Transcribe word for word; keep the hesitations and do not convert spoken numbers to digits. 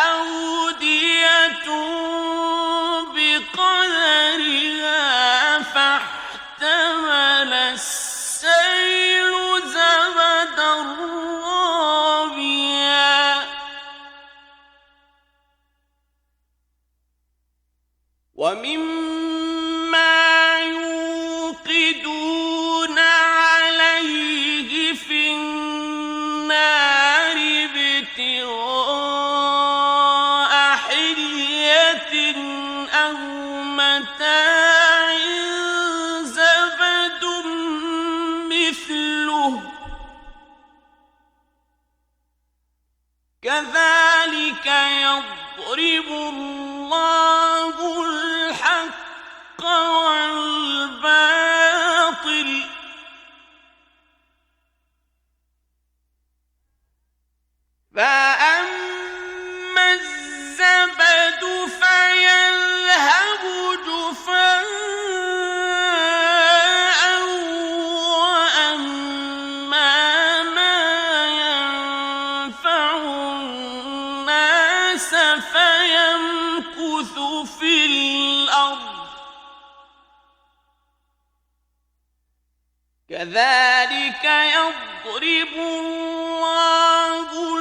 أودية بقدرها فاحتمل السيل زبدا رابيا ومما يوقدون عليه في النار ابتغاء حلية أو متاع زبد مثله كذلك يضرب الله الحق والباطل فأما الزبد فيذهب جفاء وأما ما ينفع الناس فيمكث في الأرض كذلك يضرب الله